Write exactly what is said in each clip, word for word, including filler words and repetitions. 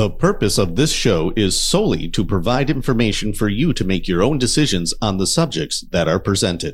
The purpose of this show is solely to provide information for you to make your own decisions on the subjects that are presented.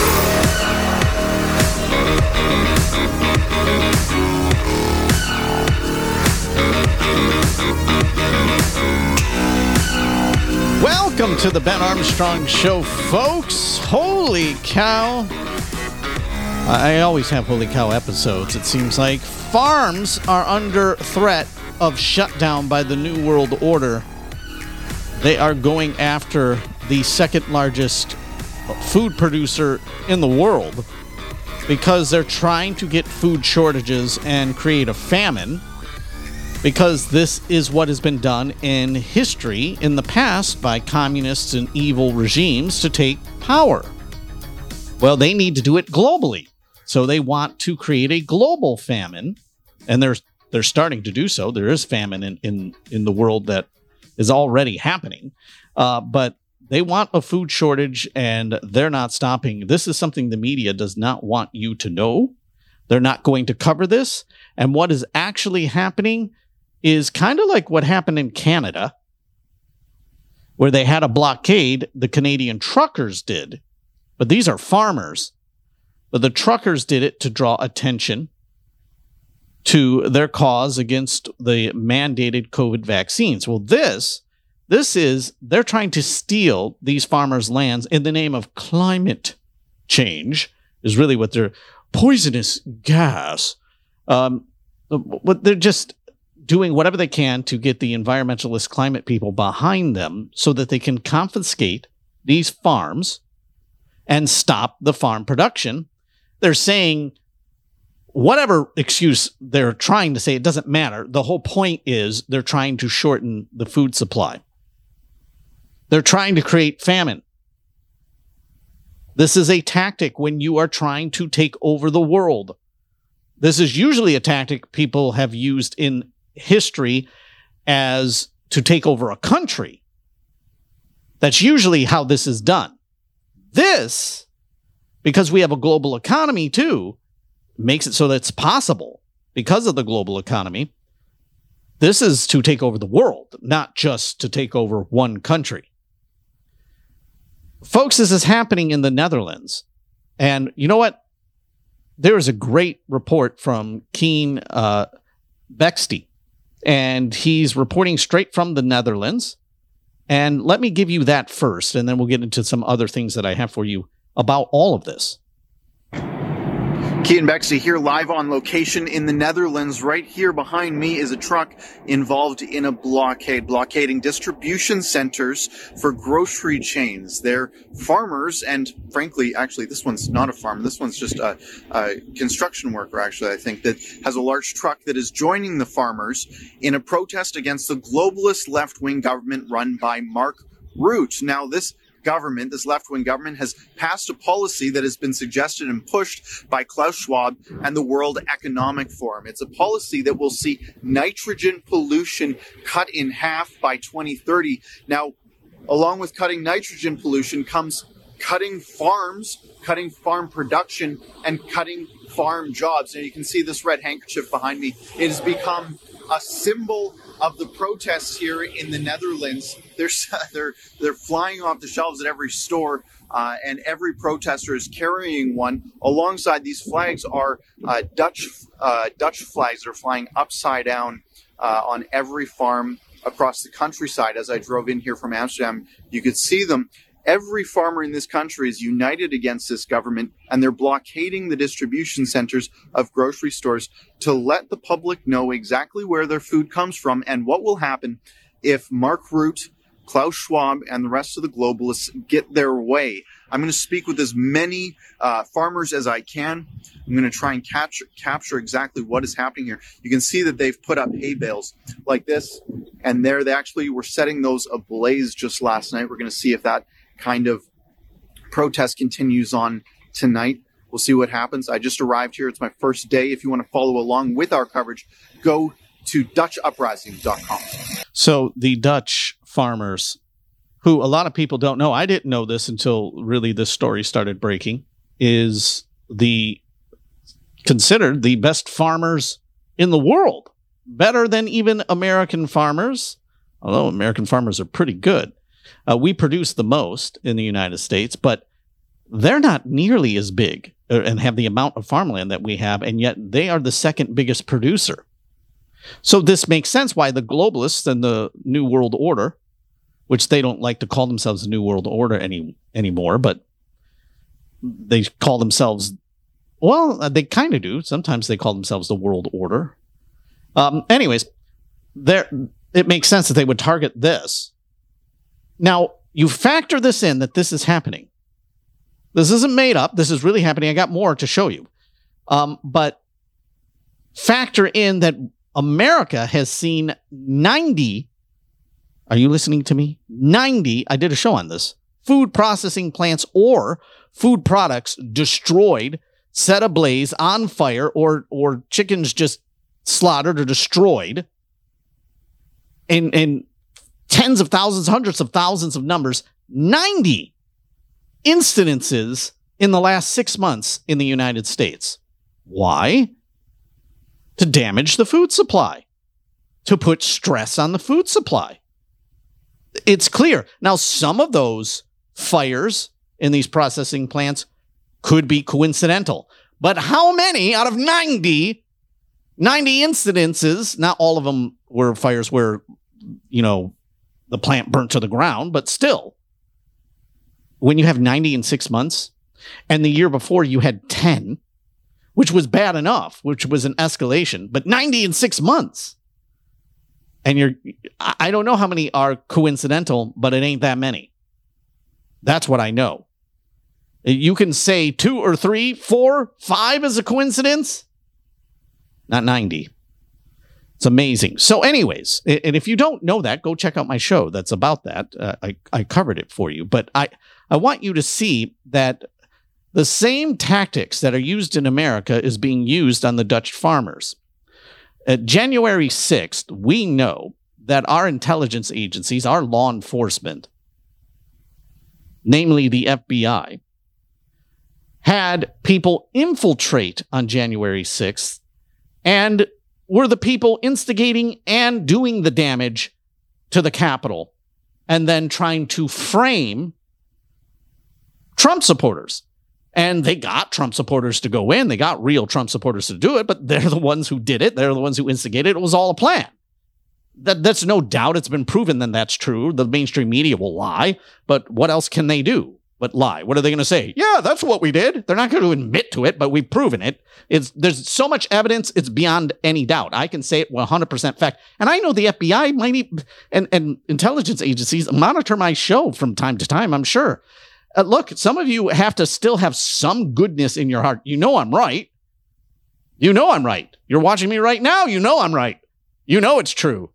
Welcome to the Ben Armstrong Show, folks. Holy cow. I always have holy cow episodes, it seems like. Farms are under threat of shutdown by the New World Order. They are going after the second largest food producer in the world because they're trying to get food shortages and create a famine, because this is what has been done in history in the past by communists and evil regimes to take power. Well, they need to do it globally. So they want to create a global famine, and they're they're starting to do so. There is famine in, in, in the world that is already happening, uh, but they want a food shortage, and they're not stopping. This is something the media does not want you to know. They're not going to cover this, and what is actually happening is kind of like what happened in Canada, where they had a blockade. The Canadian truckers did, but these are farmers. But the truckers did it to draw attention to their cause against the mandated COVID vaccines. Well, this, this is, they're trying to steal these farmers' lands in the name of climate change, is really what they're, poisonous gas. Um, but they're just doing whatever they can to get the environmentalist climate people behind them so that they can confiscate these farms and stop the farm production. They're saying whatever excuse they're trying to say, it doesn't matter. The whole point is they're trying to shorten the food supply. They're trying to create famine. This is a tactic when you are trying to take over the world. This is usually a tactic people have used in history as to take over a country. That's usually how this is done. This, because we have a global economy too, makes it so that it's possible because of the global economy. This is to take over the world, not just to take over one country. Folks, this is happening in the Netherlands. And you know what? There is a great report from Keen uh, Bexty, and he's reporting straight from the Netherlands. And let me give you that first, and then we'll get into some other things that I have for you about all of this. Keen Bexley here, live on location in the Netherlands. Right here behind me is a truck involved in a blockade, blockading distribution centers for grocery chains. They're farmers, and frankly, actually, this one's not a farmer. This one's just a, a construction worker, actually, I think, that has a large truck that is joining the farmers in a protest against the globalist left-wing government run by Mark Rutte. Now, this government, this left-wing government, has passed a policy that has been suggested and pushed by Klaus Schwab and the World Economic Forum. It's a policy that will see nitrogen pollution cut in half by twenty thirty. Now, along with cutting nitrogen pollution comes cutting farms, cutting farm production, and cutting farm jobs. And you can see this red handkerchief behind me. It has become a symbol of the protests here in the Netherlands. They're they're they're flying off the shelves at every store, uh, and every protester is carrying one. Alongside these flags are uh, Dutch uh, Dutch flags that are flying upside down uh, on every farm across the countryside. As I drove in here from Amsterdam, you could see them. Every farmer in this country is united against this government, and they're blockading the distribution centers of grocery stores to let the public know exactly where their food comes from and what will happen if Mark Rutte, Klaus Schwab, and the rest of the globalists get their way. I'm going to speak with as many uh, farmers as I can. I'm going to try and capture, capture exactly what is happening here. You can see that they've put up hay bales like this, and there they actually were setting those ablaze just last night. We're going to see if that kind of protest continues on tonight. We'll see what happens. I just arrived here. It's my first day. If you want to follow along with our coverage, go to Dutch Uprising dot com. So the Dutch farmers, who a lot of people don't know, I didn't know this until really this story started breaking, is the considered the best farmers in the world. better than even American farmers, although American farmers are pretty good. Uh, we produce the most in the United States, but they're not nearly as big and have the amount of farmland that we have, and yet they are the second biggest producer. So this makes sense why the globalists and the New World Order, which they don't like to call themselves the New World Order any anymore, but they call themselves, well, they kind of do. Sometimes they call themselves the World Order. Um, anyways, there it makes sense that they would target this. Now, you factor this in, that this is happening. This isn't made up. This is really happening. I got more to show you. Um, but factor in that America has seen ninety, are you listening to me? ninety, I did a show on this, food processing plants or food products destroyed, set ablaze, on fire, or or chickens just slaughtered or destroyed in, in tens of thousands, hundreds of thousands of numbers, ninety incidences in the last six months in the United States. Why? To damage the food supply, to put stress on the food supply. It's clear. Now, some of those fires in these processing plants could be coincidental, but how many out of ninety, ninety incidences, not all of them were fires where, you know, the plant burnt to the ground, but still, when you have ninety in six months, and the year before you had ten, which was bad enough, which was an escalation, but ninety in six months. And you're, I don't know how many are coincidental, but it ain't that many. That's what I know. You can say two or three, four, five is a coincidence. Not ninety. It's amazing. So anyways, and if you don't know that, go check out my show that's about that. Uh, I, I covered it for you. But I, I want you to see that the same tactics that are used in America is being used on the Dutch farmers. At January sixth, we know that our intelligence agencies, our law enforcement, namely the F B I, had people infiltrate on January sixth and were the people instigating and doing the damage to the Capitol and then trying to frame Trump supporters. And they got Trump supporters to go in. They got real Trump supporters to do it, but they're the ones who did it. They're the ones who instigated it. It was all a plan. That, that's no doubt. It's been proven that that's true. The mainstream media will lie, but what else can they do but lie? What are they going to say? Yeah, that's what we did. They're not going to admit to it, but we've proven it. It's, there's so much evidence, it's beyond any doubt. I can say it one hundred percent fact. And I know the F B I might even, and, and intelligence agencies monitor my show from time to time, I'm sure. Uh, look, some of you have to still have some goodness in your heart. You know I'm right. You know I'm right. You're watching me right now. You know I'm right. You know it's true.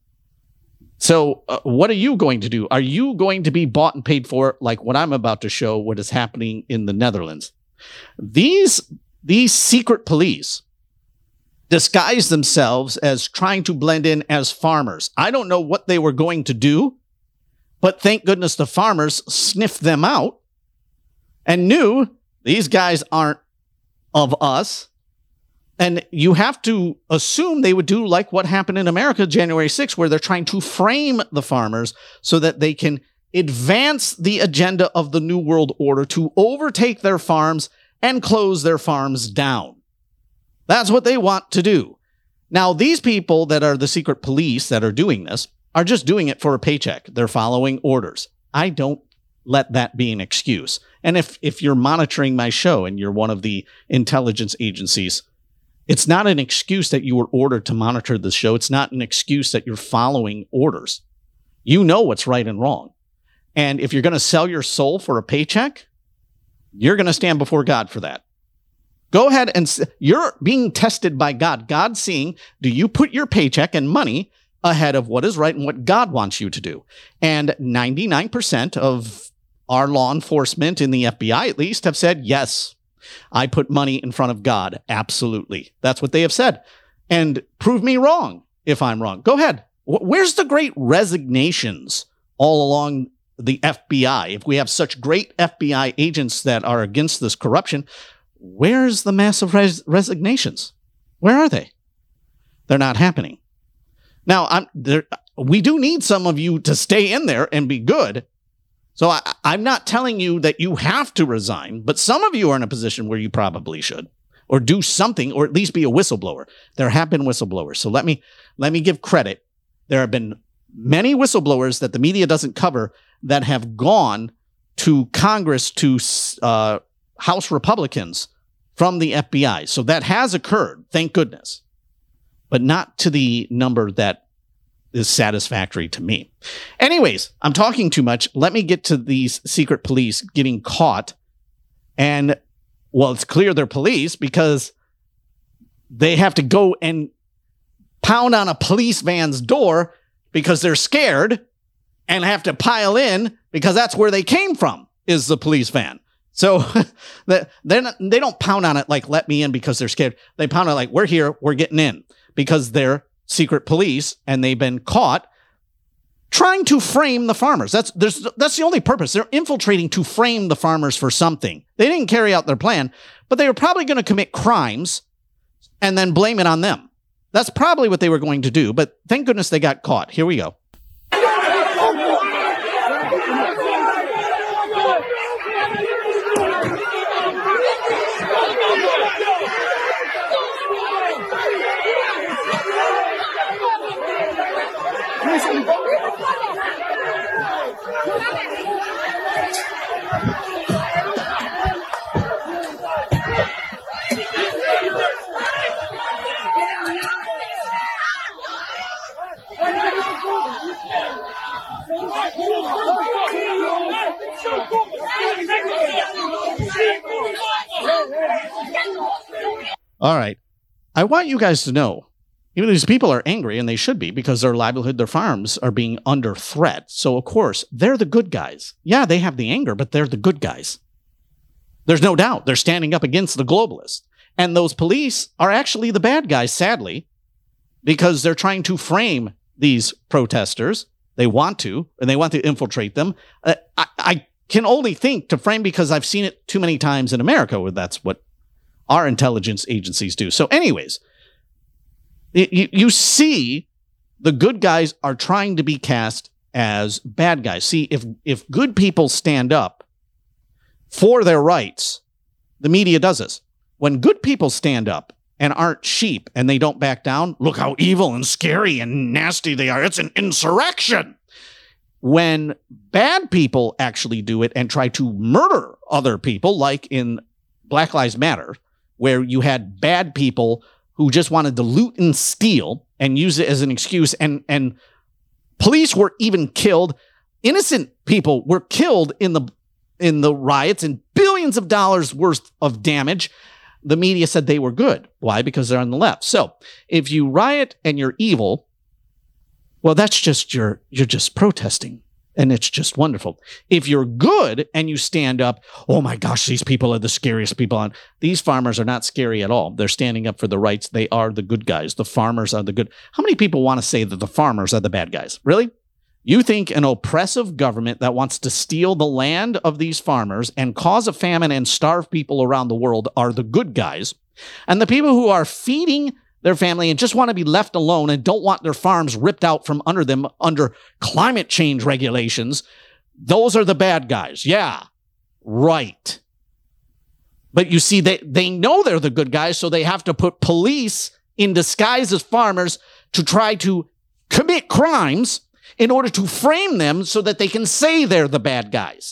So uh, what are you going to do? Are you going to be bought and paid for like what I'm about to show, what is happening in the Netherlands? These, these secret police disguise themselves as trying to blend in as farmers. I don't know what they were going to do, but thank goodness the farmers sniffed them out and knew these guys aren't of us. And you have to assume they would do like what happened in America January sixth, where they're trying to frame the farmers so that they can advance the agenda of the New World Order to overtake their farms and close their farms down. That's what they want to do. Now, these people that are the secret police that are doing this are just doing it for a paycheck. They're following orders. I don't let that be an excuse. And if, if you're monitoring my show and you're one of the intelligence agencies, it's not an excuse that you were ordered to monitor the show. It's not an excuse that you're following orders. You know what's right and wrong. And if you're going to sell your soul for a paycheck, you're going to stand before God for that. Go ahead and you're being tested by God. God's seeing, do you put your paycheck and money ahead of what is right and what God wants you to do? And ninety-nine percent of our law enforcement in the F B I, at least, have said, yes, I put money in front of God. Absolutely. That's what they have said. And prove me wrong if I'm wrong. Go ahead. Where's the great resignations all along the F B I? If we have such great F B I agents that are against this corruption, where's the massive res- resignations? Where are they? They're not happening. Now, I'm there. We do need some of you to stay in there and be good. So I, I'm not telling you that you have to resign, but some of you are in a position where you probably should, or do something, or at least be a whistleblower. There have been whistleblowers. So let me let me give credit. There have been many whistleblowers that the media doesn't cover that have gone to Congress, to uh, House Republicans from the F B I. So that has occurred, thank goodness, but not to the number that is satisfactory to me. Anyways, I'm talking too much. Let me get to these secret police getting caught. And, well, it's clear they're police because they have to go and pound on a police van's door because they're scared and have to pile in because that's where they came from, is the police van. So they're not, they don't pound on it like, let me in because they're scared. They pound on it like, we're here, we're getting in, because they're secret police and they've been caught trying to frame the farmers. That's there's that's the only purpose. They're infiltrating to frame the farmers for something. They didn't carry out their plan, but they were probably going to commit crimes and then blame it on them. That's probably what they were going to do, but thank goodness they got caught. Here we go. All right. I want you guys to know, even these people are angry, and they should be, because their livelihood, their farms are being under threat. So, of course, they're the good guys. Yeah, they have the anger, but they're the good guys. There's no doubt. They're standing up against the globalists. And those police are actually the bad guys, sadly, because they're trying to frame these protesters. They want to, and they want to infiltrate them. Uh, I, I can only think to frame because I've seen it too many times in America where that's what our intelligence agencies do. So anyways, you, you see the good guys are trying to be cast as bad guys. See, if if good people stand up for their rights, the media does this. When good people stand up and aren't sheep and they don't back down, look how evil and scary and nasty they are. It's an insurrection. When bad people actually do it and try to murder other people, like in Black Lives Matter, where you had bad people who just wanted to loot and steal and use it as an excuse, and, and police were even killed. Innocent people were killed in the in the riots, and billions of dollars worth of damage. The media said they were good. Why? Because they're on the left. So if you riot and you're evil, well, that's just your, you're just protesting, and it's just wonderful. If you're good and you stand up, oh my gosh, these people are the scariest people on. These farmers are not scary at all. They're standing up for the rights. They are the good guys. The farmers are the good. How many people want to say that the farmers are the bad guys? Really? You think an oppressive government that wants to steal the land of these farmers and cause a famine and starve people around the world are the good guys, and the people who are feeding their family and just want to be left alone and don't want their farms ripped out from under them under climate change regulations, those are the bad guys. Yeah, right. But you see, they, they know they're the good guys, so they have to put police in disguise as farmers to try to commit crimes in order to frame them so that they can say they're the bad guys.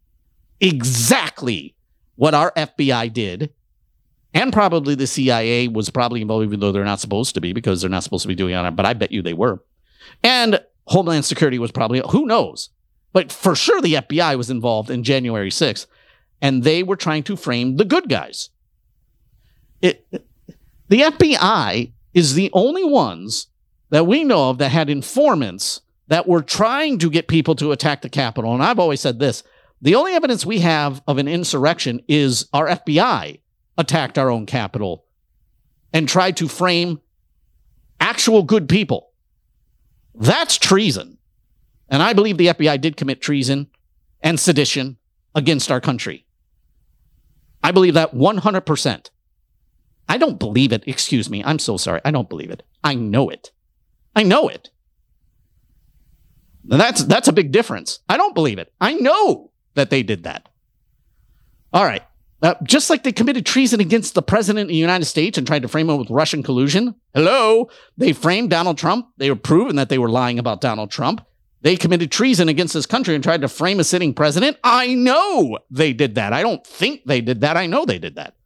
Exactly what our F B I did. And probably the C I A was probably involved, even though they're not supposed to be, because they're not supposed to be doing it, but I bet you they were. And Homeland Security was probably, who knows? But for sure the F B I was involved in January sixth, and they were trying to frame the good guys. It, the F B I is the only ones that we know of that had informants that were trying to get people to attack the Capitol. And I've always said this, the only evidence we have of an insurrection is our F B I attacked our own Capitol and tried to frame actual good people. That's treason. And I believe the F B I did commit treason and sedition against our country. I believe that one hundred percent. I don't believe it. Excuse me. I'm so sorry. I don't believe it. I know it. I know it. And that's that's a big difference. I don't believe it. I know that they did that. All right. Uh, just like they committed treason against the president of the United States and tried to frame him with Russian collusion. Hello. They framed Donald Trump. They were proven that they were lying about Donald Trump. They committed treason against this country and tried to frame a sitting president. I know they did that. I don't think they did that. I know they did that.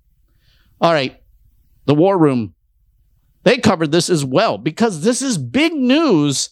All right. The War Room. They covered this as well because this is big news.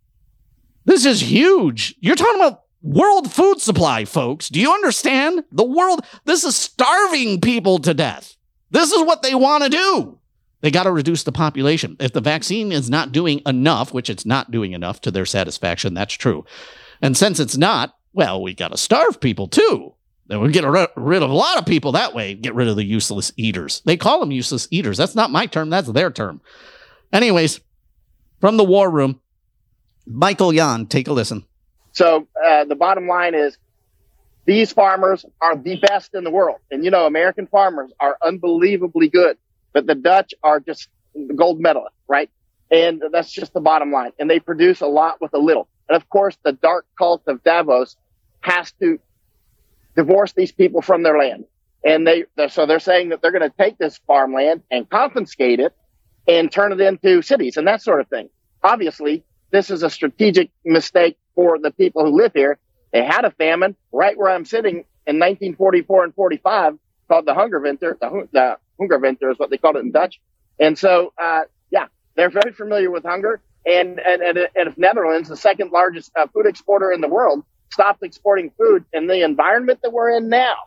This is huge. You're talking about world food supply, folks. Do you understand? The world, this is starving people to death. This is what they want to do. They got to reduce the population. If the vaccine is not doing enough, which it's not doing enough to their satisfaction, that's true. And since it's not, well, we got to starve people too. Then we'll get rid of a lot of people that way, get rid of the useless eaters. They call them useless eaters. That's not my term. That's their term. Anyways, from the War Room, Michael Yon, take a listen. So uh, the bottom line is these farmers are the best in the world. And, you know, American farmers are unbelievably good, but the Dutch are just gold medalists, right? And that's just the bottom line. And they produce a lot with a little. And, of course, the dark cult of Davos has to divorce these people from their land. And they so they're saying that they're going to take this farmland and confiscate it and turn it into cities and that sort of thing. Obviously, this is a strategic mistake for the people who live here. They had a famine right where I'm sitting in nineteen forty-four and forty-five called the Hungerwinter. The, the Hungerwinter is what they called it in Dutch. And so, uh, yeah, they're very familiar with hunger. And, and, and, and if Netherlands, the second largest uh, food exporter in the world, stopped exporting food in the environment that we're in now,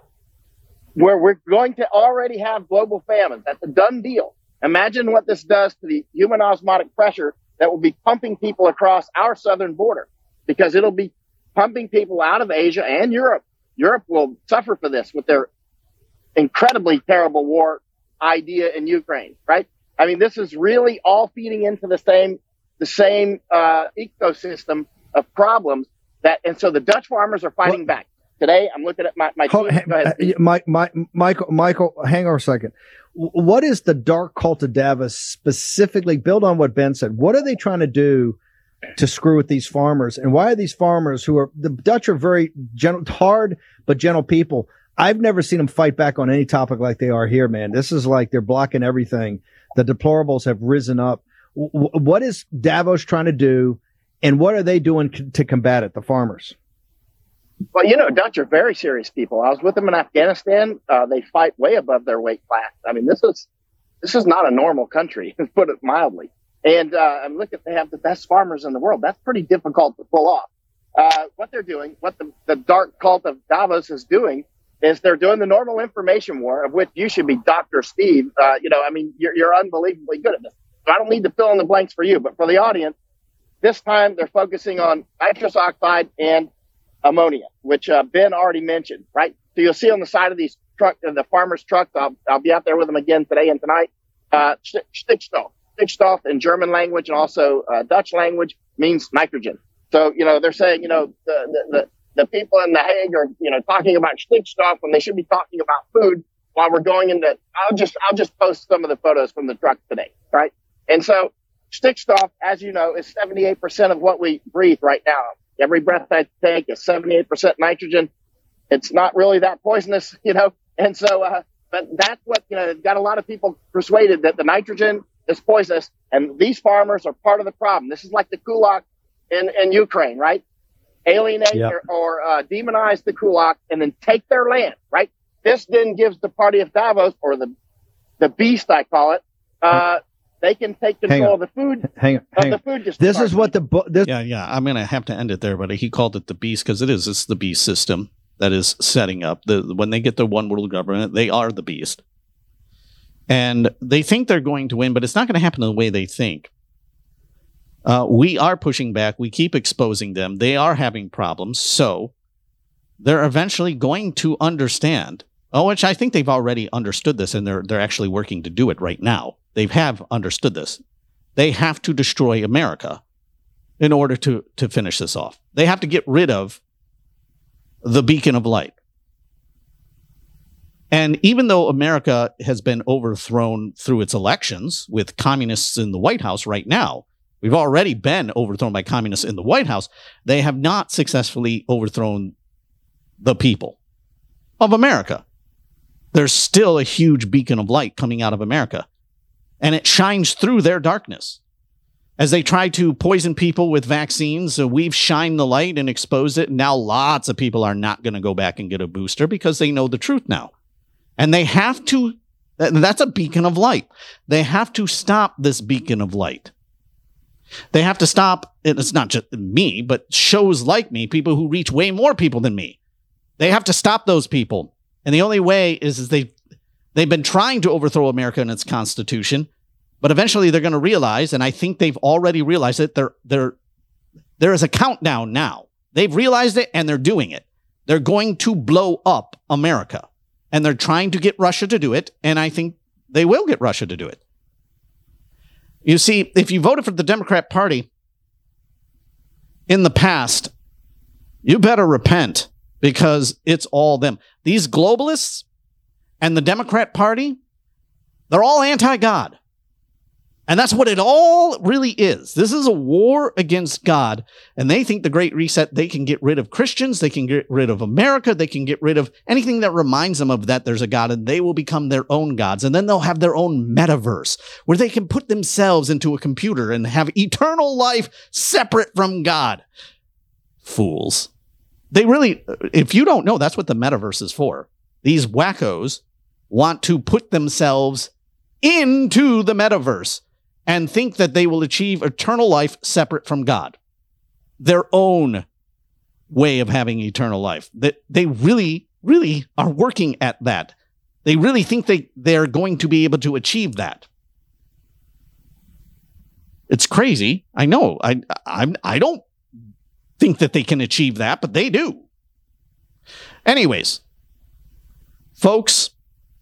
where we're going to already have global famine, that's a done deal. Imagine what this does to the human osmotic pressure that will be pumping people across our southern border, because it'll be pumping people out of Asia and Europe. Europe will suffer for this with their incredibly terrible war idea in Ukraine, right? I mean, this is really all feeding into the same, the same uh, ecosystem of problems that, and so the Dutch farmers are fighting well, back. Today, I'm looking at my, my team. Go ahead. My, my, Michael, Michael, hang on a second. What is the dark cult of Davos specifically? Build on what Ben said. What are they trying to do to screw with these farmers? And why are these farmers who are, the Dutch are very gentle, hard, but gentle people. I've never seen them fight back on any topic like they are here, man. This is like they're blocking everything. The deplorables have risen up. W- what is Davos trying to do? And what are they doing c- to combat it, the farmers? Well, you know, Dutch are very serious people. I was with them in Afghanistan. Uh, they fight way above their weight class. I mean, this is this is not a normal country, to put it mildly. And uh, and look, at they have the best farmers in the world. That's pretty difficult to pull off. Uh, what they're doing, what the, the dark cult of Davos is doing, is they're doing the normal information war, of which you should be Doctor Steve. Uh, you know, I mean, you're, you're unbelievably good at this. So I don't need to fill in the blanks for you, but for the audience, this time they're focusing on nitrous oxide and ammonia, which uh, Ben already mentioned, right? So you'll see on the side of these truck, uh, the farmers' trucks. I'll, I'll be out there with them again today and tonight. Uh, Stickstoff, Stickstoff in German language and also uh, Dutch language means nitrogen. So you know they're saying you know the the, the, the people in The Hague are you know talking about Stickstoff when they should be talking about food. While we're going into, I'll just I'll just post some of the photos from the truck today, right? And so Stickstoff, as you know, is seventy-eight percent of what we breathe right now. Every breath I take is seventy-eight percent nitrogen. It's not really that poisonous, you know. And so, uh, but that's what, you know, got a lot of people persuaded that the nitrogen is poisonous. And these farmers are part of the problem. This is like the kulak in, in Ukraine, right? Alienate yep. or, or uh, demonize the kulak and then take their land, right? This then gives the party of Davos, or the the beast, I call it, uh, they can take control of the food. Hang on. Hang of the food this is what the book. Yeah, yeah. I'm going to have to end it there, but he called it the beast because it is. It's the beast system that is setting up. The when they get the one world government, they are the beast, and they think they're going to win, but it's not going to happen the way they think. Uh, we are pushing back. We keep exposing them. They are having problems, so they're eventually going to understand. Oh, which I think they've already understood this, and they're they're actually working to do it right now. They have understood this. They have to destroy America in order to, to finish this off. They have to get rid of the beacon of light. And even though America has been overthrown through its elections with communists in the White House right now, we've already been overthrown by communists in the White House, they have not successfully overthrown the people of America. There's still a huge beacon of light coming out of America, and it shines through their darkness. As they try to poison people with vaccines, so we've shined the light and exposed it, and now lots of people are not going to go back and get a booster because they know the truth now. And they have to, that's a beacon of light. They have to stop this beacon of light. They have to stop, it's not just me, but shows like me, people who reach way more people than me. They have to stop those people. And the only way is, is they, they've been trying to overthrow America and its constitution, but eventually they're going to realize, and I think they've already realized it, they're, they're, there is a countdown now. They've realized it and they're doing it. They're going to blow up America. And they're trying to get Russia to do it, and I think they will get Russia to do it. You see, if you voted for the Democrat Party in the past, you better repent, because it's all them. These globalists and the Democrat Party, they're all anti-God. And that's what it all really is. This is a war against God. And they think the Great Reset, they can get rid of Christians, they can get rid of America, they can get rid of anything that reminds them of that there's a God, and they will become their own gods. And then they'll have their own metaverse where they can put themselves into a computer and have eternal life separate from God. Fools. They really, if you don't know, that's what the metaverse is for. These wackos want to put themselves into the metaverse and think that they will achieve eternal life separate from God. Their own way of having eternal life. That they really, really are working at that. They really think they, they're going to be able to achieve that. It's crazy. I know. I I'm I don't think that they can achieve that, but they do. Anyways, folks,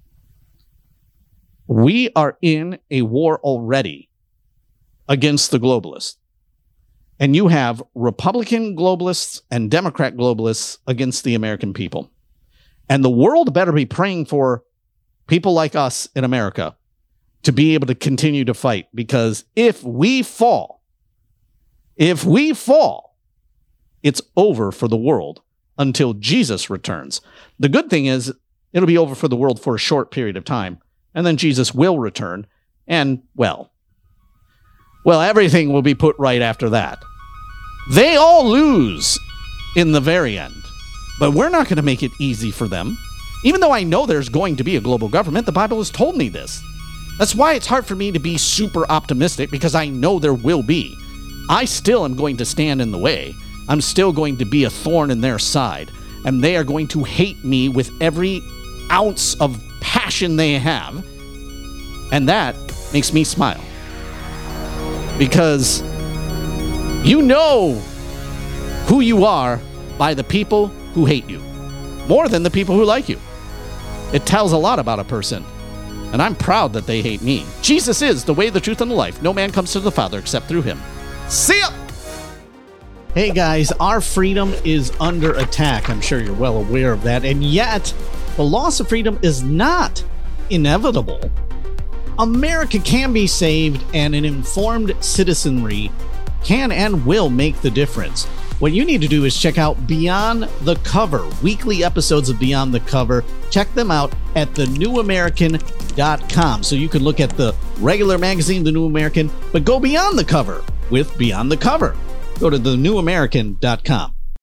we are in a war already against the globalists. And you have Republican globalists and Democrat globalists against the American people. And the world better be praying for people like us in America to be able to continue to fight. Because if we fall, if we fall, it's over for the world until Jesus returns. The good thing is it'll be over for the world for a short period of time. And then Jesus will return. And, well, Well, everything will be put right after that. They all lose in the very end. But we're not going to make it easy for them. Even though I know there's going to be a global government, the Bible has told me this. That's why it's hard for me to be super optimistic, because I know there will be. I still am going to stand in the way. I'm still going to be a thorn in their side. And they are going to hate me with every ounce of passion they have. And that makes me smile. Because you know who you are by the people who hate you, more than the people who like you. It tells a lot about a person, and I'm proud that they hate me. Jesus is the way, the truth, and the life. No man comes to the Father except through him. See ya! Hey guys, our freedom is under attack. I'm sure you're well aware of that, and yet the loss of freedom is not inevitable. America can be saved, and an informed citizenry can and will make the difference. What you need to do is check out Beyond the Cover, weekly episodes of Beyond the Cover. Check them out at the new american dot com. So you can look at the regular magazine, The New American, but go beyond the cover with Beyond the Cover. Go to the new american dot com.